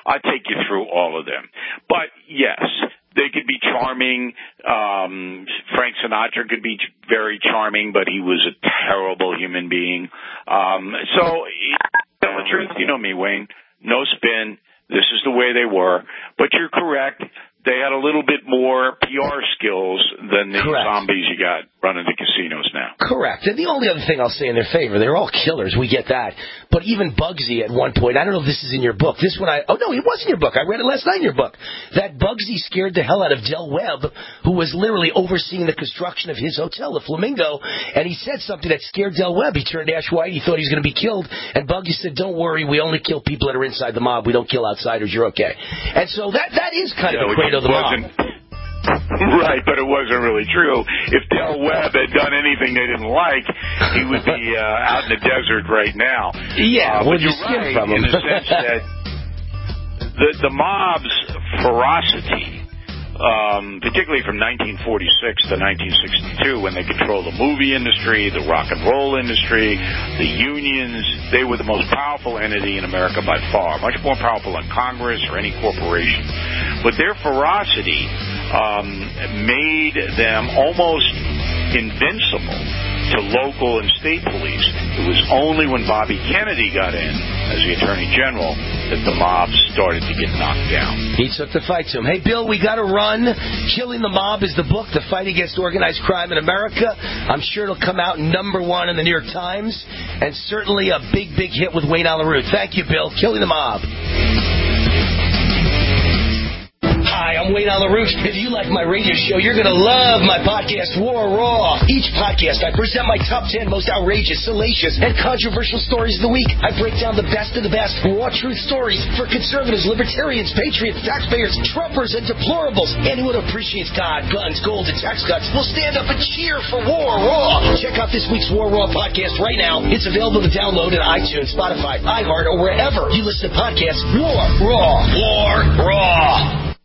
I'll take you through all of them. But yes, they could be charming. Frank Sinatra could be very charming, but he was a terrible human being. So, tell the truth, you know me, Wayne. No spin. This is the way they were. But you're correct. They had a little bit more PR skills than the zombies you got running the casinos now. Correct. And the only other thing I'll say in their favor, they're all killers. We get that. But even Bugsy at one point, I don't know if this is in your book. This one it was in your book. I read it last night in your book. That Bugsy scared the hell out of Del Webb, who was literally overseeing the construction of his hotel, the Flamingo. And he said something that scared Del Webb. He turned ash white. He thought he was going to be killed. And Bugsy said, don't worry, we only kill people that are inside the mob. We don't kill outsiders. You're okay. And so that is kind of the credo of the mob. Right, but it wasn't really true. If Del Webb had done anything they didn't like, he would be out in the desert right now. Yeah, but you're right from him? In the sense that the mob's ferocity, particularly from 1946 to 1962, when they controlled the movie industry, the rock and roll industry, the unions, they were the most powerful entity in America by far, much more powerful than Congress or any corporation. But their ferocity made them almost invincible to local and state police. It was only when Bobby Kennedy got in as the Attorney General that the mob started to get knocked down. He took the fight to him. Hey, Bill, we got to run. Killing the Mob is the book, The Fight Against Organized Crime in America. I'm sure it'll come out #1 in the New York Times, and certainly a big, big hit with Wayne Allyn Root. Thank you, Bill. Killing the Mob. Hi, I'm Wayne Allyn Root. If you like my radio show, you're going to love my podcast, War Raw. Each podcast, I present my top 10 most outrageous, salacious, and controversial stories of the week. I break down the best of the best raw truth stories for conservatives, libertarians, patriots, taxpayers, Trumpers, and deplorables. Anyone who appreciates God, guns, gold, and tax cuts will stand up and cheer for War Raw. Check out this week's War Raw podcast right now. It's available to download at iTunes, Spotify, iHeart, or wherever you listen to podcasts. War Raw. War Raw.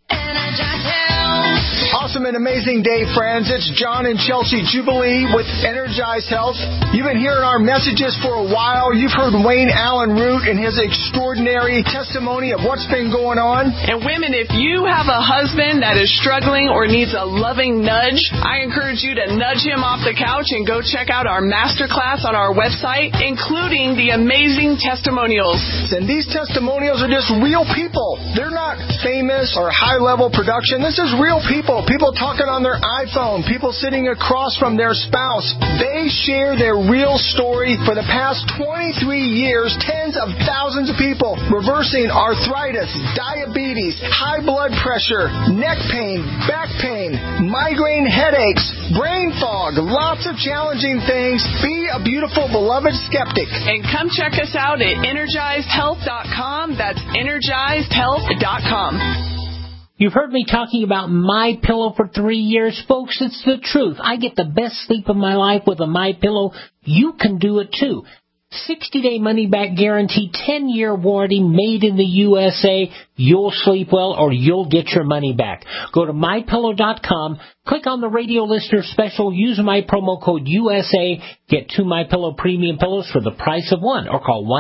Awesome and amazing day, friends. It's John and Chelsea Jubilee with Energized Health. You've been hearing our messages for a while. You've heard Wayne Allyn Root and his extraordinary testimony of what's been going on. And women, if you have a husband that is struggling or needs a loving nudge, I encourage you to nudge him off the couch and go check out our masterclass on our website, including the amazing testimonials. And these testimonials are just real people. They're not famous or high-level production. This is real people. People talking on their iPhone. People sitting across from their spouse. They share their real story. For the past 23 years, tens of thousands of people reversing arthritis, diabetes, high blood pressure, neck pain, back pain, migraine headaches, brain fog, lots of challenging things. Be a beautiful, beloved skeptic. And come check us out at EnergizedHealth.com. That's EnergizedHealth.com. You've heard me talking about MyPillow for 3 years, folks. It's the truth. I get the best sleep of my life with a MyPillow. You can do it too. 60-day money-back guarantee, 10-year warranty, made in the USA. You'll sleep well or you'll get your money back. Go to MyPillow.com, click on the radio listener special, use my promo code USA, get 2 MyPillow premium pillows for the price of one, or call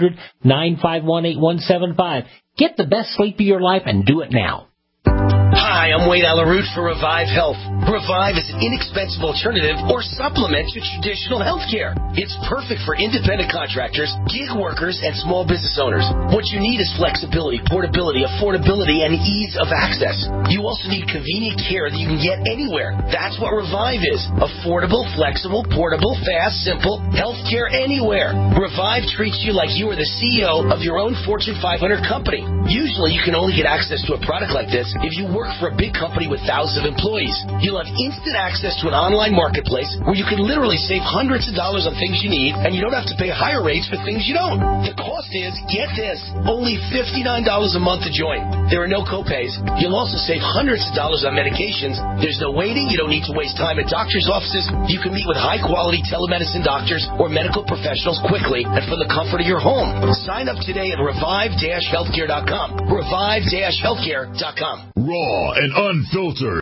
1-800-951-8175. Get the best sleep of your life and do it now. Hi, I'm Wayne Allyn Root for Revive Health. Revive is an inexpensive alternative or supplement to traditional health care. It's perfect for independent contractors, gig workers, and small business owners. What you need is flexibility, portability, affordability, and ease of access. You also need convenient care that you can get anywhere. That's what Revive is. Affordable, flexible, portable, fast, simple health care anywhere. Revive treats you like you are the CEO of your own Fortune 500 company. Usually, you can only get access to a product like this if you work for a big company with thousands of employees. You'll have instant access to an online marketplace where you can literally save hundreds of dollars on things you need, and you don't have to pay higher rates for things you don't. The cost is, get this, only $59 a month to join. There are no copays. You'll also save hundreds of dollars on medications. There's no waiting. You don't need to waste time at doctor's offices. You can meet with high-quality telemedicine doctors or medical professionals quickly and from the comfort of your home. Sign up today at revive-healthcare.com. Revive-healthcare.com. Raw and unfiltered.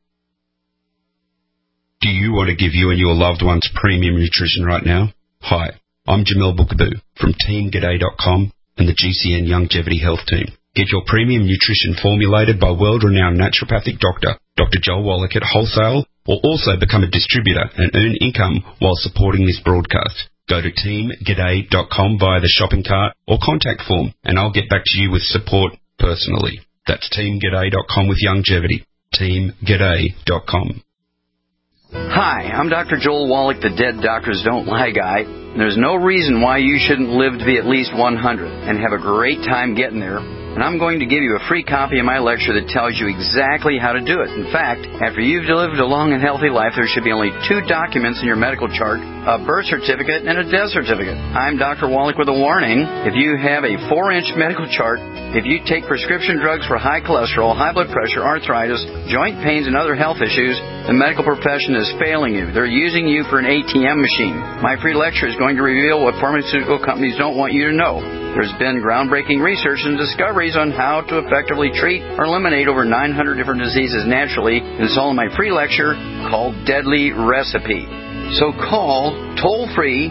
Do you want to give you and your loved ones premium nutrition right now? Hi, I'm Jamel Bookaboo from TeamGaday.com and the GCN Longevity Health Team. Get your premium nutrition formulated by world-renowned naturopathic doctor, Dr. Joel Wallach at Wholesale, or also become a distributor and earn income while supporting this broadcast. Go to teamg'day.com via the shopping cart or contact form, and I'll get back to you with support personally. That's teamg'day.com with longevity. teamg'day.com. Hi, I'm Dr. Joel Wallach, the Dead Doctors Don't Lie guy. There's no reason why you shouldn't live to be at least 100 and have a great time getting there. And I'm going to give you a free copy of my lecture that tells you exactly how to do it. In fact, after you've lived a long and healthy life, there should be only 2 documents in your medical chart, a birth certificate and a death certificate. I'm Dr. Wallach with a warning. If you have a 4-inch medical chart, if you take prescription drugs for high cholesterol, high blood pressure, arthritis, joint pains, and other health issues, the medical profession is failing you. They're using you for an ATM machine. My free lecture is going to reveal what pharmaceutical companies don't want you to know. There's been groundbreaking research and discoveries on how to effectively treat or eliminate over 900 different diseases naturally. It's all in my free lecture called Deadly Recipe. So call toll-free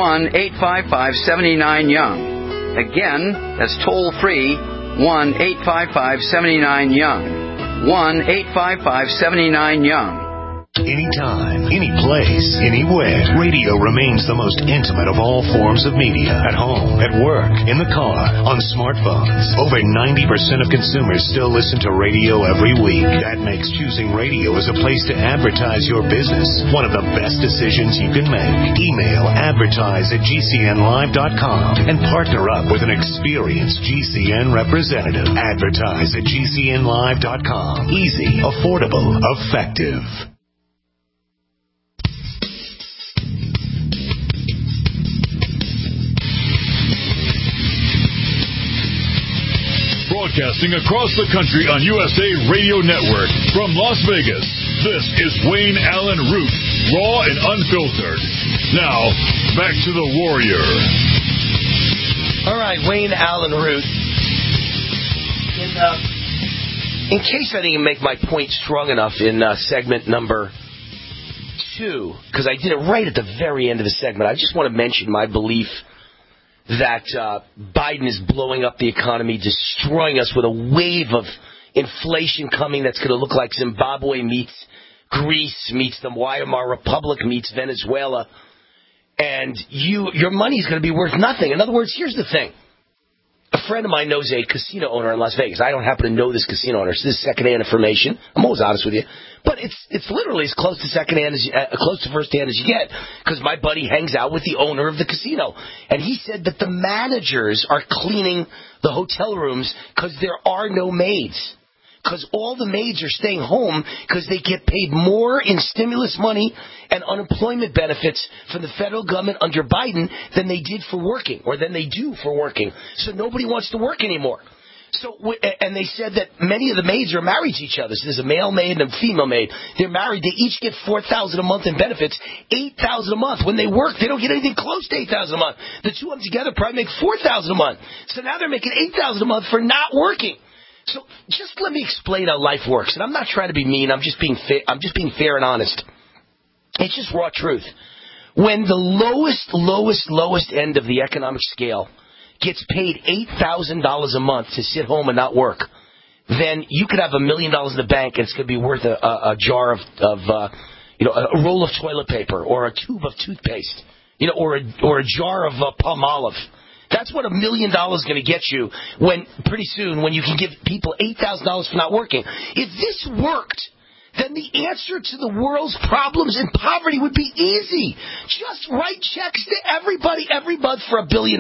1-855-79-YOUNG. Again, that's toll-free 1-855-79-YOUNG. 1-855-79-YOUNG. Anytime, any place, anywhere. Radio remains the most intimate of all forms of media. At home, at work, in the car, on smartphones. Over 90% of consumers still listen to radio every week. That makes choosing radio as a place to advertise your business one of the best decisions you can make. Email advertise@gcnlive.com and partner up with an experienced GCN representative. Advertise@gcnlive.com. Easy, affordable, effective. Broadcasting across the country on USA Radio Network from Las Vegas, this is Wayne Allen Root, raw and unfiltered. Now, back to the Warrior. All right, Wayne Allen Root. In case I didn't make my point strong enough in segment number 2, because I did it right at the very end of the segment, I just want to mention my belief that Biden is blowing up the economy, destroying us with a wave of inflation coming that's going to look like Zimbabwe meets Greece, meets the Weimar Republic, meets Venezuela. And your money's going to be worth nothing. In other words, here's the thing. A friend of mine knows a casino owner in Las Vegas. I don't happen to know this casino owner, so this is secondhand information. I'm always honest with you. But it's literally as close to secondhand close to firsthand as you get, because my buddy hangs out with the owner of the casino, and he said that the managers are cleaning the hotel rooms because there are no maids. Because all the maids are staying home because they get paid more in stimulus money and unemployment benefits from the federal government under Biden than they did for working, or than they do for working. So nobody wants to work anymore. So, and they said that many of the maids are married to each other. So there's a male maid and a female maid. They're married. They each get $4,000 a month in benefits, $8,000 a month. When they work, they don't get anything close to $8,000 a month. The two of them together probably make $4,000 a month. So now they're making $8,000 a month for not working. So just let me explain how life works. And I'm not trying to be mean. I'm just being fair and honest. It's just raw truth. When the lowest end of the economic scale gets paid $8,000 a month to sit home and not work, then you could have $1 million in the bank and it's going to be worth a jar of a roll of toilet paper or a tube of toothpaste, or a jar of Palmolive. That's what $1 million is going to get you when pretty soon when you can give people $8,000 for not working. If this worked, then the answer to the world's problems and poverty would be easy. Just write checks to everybody every month for $1 billion.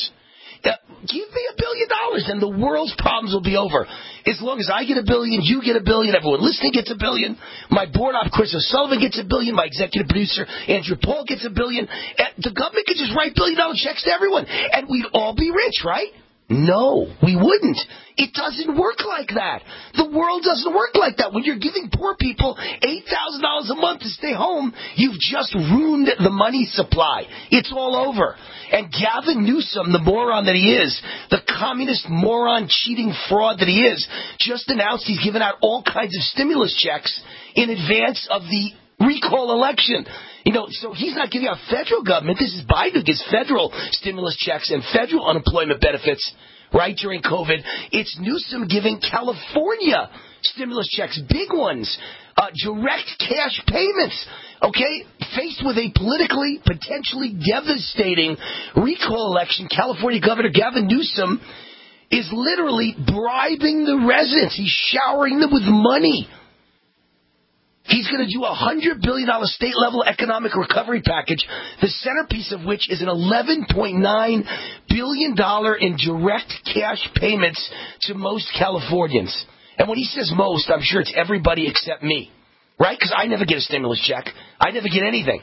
Give me $1 billion and the world's problems will be over. As long as I get $1 billion, you get $1 billion, everyone listening gets $1 billion, my board op, Chris O'Sullivan, gets $1 billion, my executive producer, Andrew Paul, gets $1 billion. The government could just write $1 billion checks to everyone, and we'd all be rich, right? No, we wouldn't. It doesn't work like that. The world doesn't work like that. When you're giving poor people $8,000 a month to stay home, you've just ruined the money supply. It's all over. And Gavin Newsom, the moron that he is, the communist moron, cheating fraud that he is, just announced he's given out all kinds of stimulus checks in advance of the recall election. So he's not giving out federal government. This is Biden who gives federal stimulus checks and federal unemployment benefits right, during COVID. It's Newsom giving California stimulus checks, big ones, direct cash payments, okay? Faced with a politically, potentially devastating recall election, California Governor Gavin Newsom is literally bribing the residents. He's showering them with money. He's going to do a $100 billion state-level economic recovery package, the centerpiece of which is an $11.9 billion in direct cash payments to most Californians. And when he says most, I'm sure it's everybody except me, right? Because I never get a stimulus check. I never get anything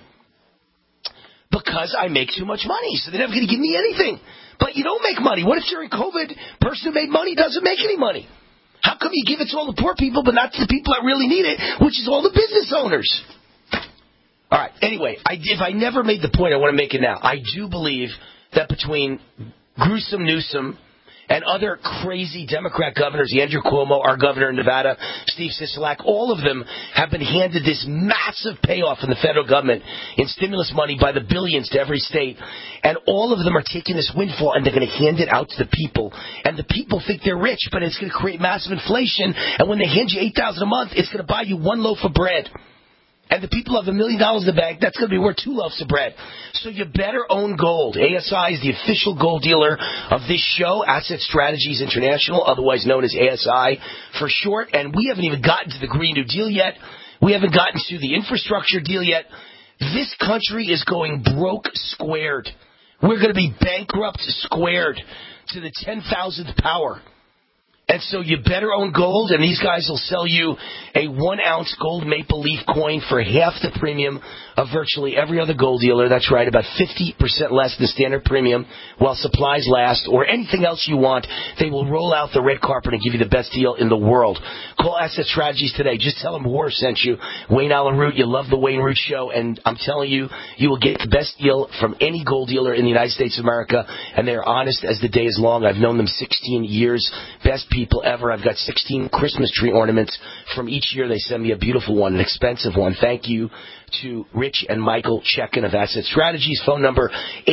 because I make too much money, so they're never going to give me anything. But you don't make money. What if during COVID, person who made money doesn't make any money? How come you give it to all the poor people, but not to the people that really need it, which is all the business owners? All right. Anyway, if I never made the point, I want to make it now. I do believe that between gruesome Newsom and other crazy Democrat governors, Andrew Cuomo, our governor in Nevada, Steve Sisolak, all of them have been handed this massive payoff from the federal government in stimulus money by the billions to every state. And all of them are taking this windfall and they're going to hand it out to the people. And the people think they're rich, but it's going to create massive inflation. And when they hand you $8,000 a month, it's going to buy you one loaf of bread. And the people have $1 million in the bank, that's going to be worth 2 loaves of bread. So you better own gold. ASI is the official gold dealer of this show, Asset Strategies International, otherwise known as ASI for short. And we haven't even gotten to the Green New Deal yet. We haven't gotten to the infrastructure deal yet. This country is going broke squared. We're going to be bankrupt squared to the 10,000th power. And so you better own gold, and these guys will sell you a 1-ounce gold maple leaf coin for half the premium of virtually every other gold dealer. That's right, about 50% less than standard premium while supplies last, or anything else you want. They will roll out the red carpet and give you the best deal in the world. Call Asset Strategies today. Just tell them War sent you. Wayne Allen Root, you love the Wayne Root Show, and I'm telling you, you will get the best deal from any gold dealer in the United States of America, and they're honest as the day is long. I've known them 16 years. Best people ever. I've got 16 Christmas tree ornaments from each year. They send me a beautiful one, an expensive one. Thank you to Rich and Michael Chekin of Asset Strategies. Phone number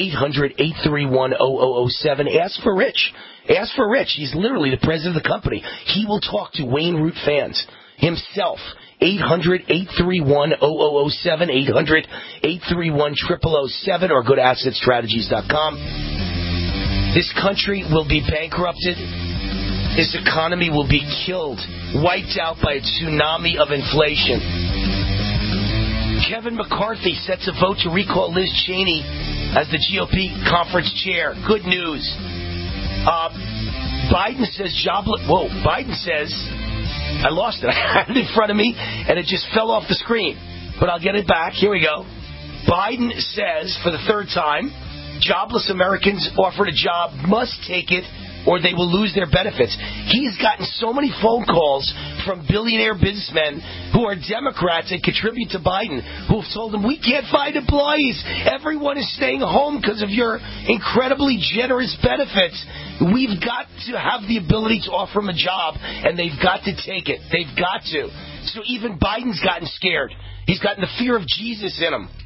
800-831-0007. Ask for Rich. Ask for Rich. He's literally the president of the company. He will talk to Wayne Root fans himself. 800-831-0007. 800-831-0007, or go to AssetStrategies.com. This country will be bankrupted. This economy will be killed, wiped out by a tsunami of inflation. Kevin McCarthy sets a vote to recall Liz Cheney as the GOP conference chair. Good news. Biden says Biden says, I lost it. I had it in front of me, and it just fell off the screen. But I'll get it back. Here we go. Biden says, for the third time, jobless Americans offered a job must take it or they will lose their benefits. He's gotten so many phone calls from billionaire businessmen who are Democrats and contribute to Biden, who have told him, we can't find employees. Everyone is staying home because of your incredibly generous benefits. We've got to have the ability to offer them a job, and they've got to take it. They've got to. So even Biden's gotten scared. He's gotten the fear of Jesus in him.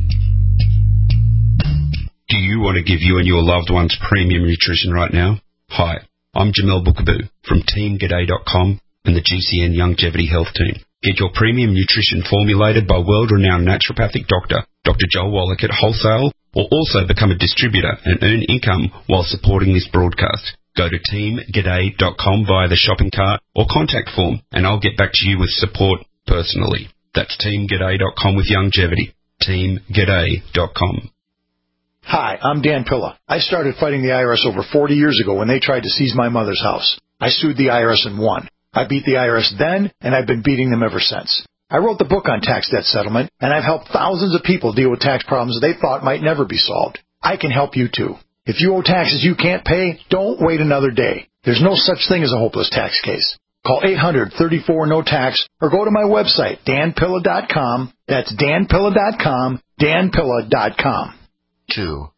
Do you want to give you and your loved ones premium nutrition right now? Hi, I'm Jamel Bookaboo from TeamGaday.com and the GCN Longevity Health Team. Get your premium nutrition formulated by world-renowned naturopathic doctor, Dr. Joel Wallach at wholesale, or also become a distributor and earn income while supporting this broadcast. Go to TeamGaday.com via the shopping cart or contact form, and I'll get back to you with support personally. That's TeamGaday.com with longevity. TeamGaday.com. Hi, I'm Dan Pilla. I started fighting the IRS over 40 years ago when they tried to seize my mother's house. I sued the IRS and won. I beat the IRS then, and I've been beating them ever since. I wrote the book on tax debt settlement, and I've helped thousands of people deal with tax problems they thought might never be solved. I can help you too. If you owe taxes you can't pay, don't wait another day. There's no such thing as a hopeless tax case. Call 800-34-NO-TAX or go to my website, danpilla.com. That's danpilla.com, danpilla.com. 2.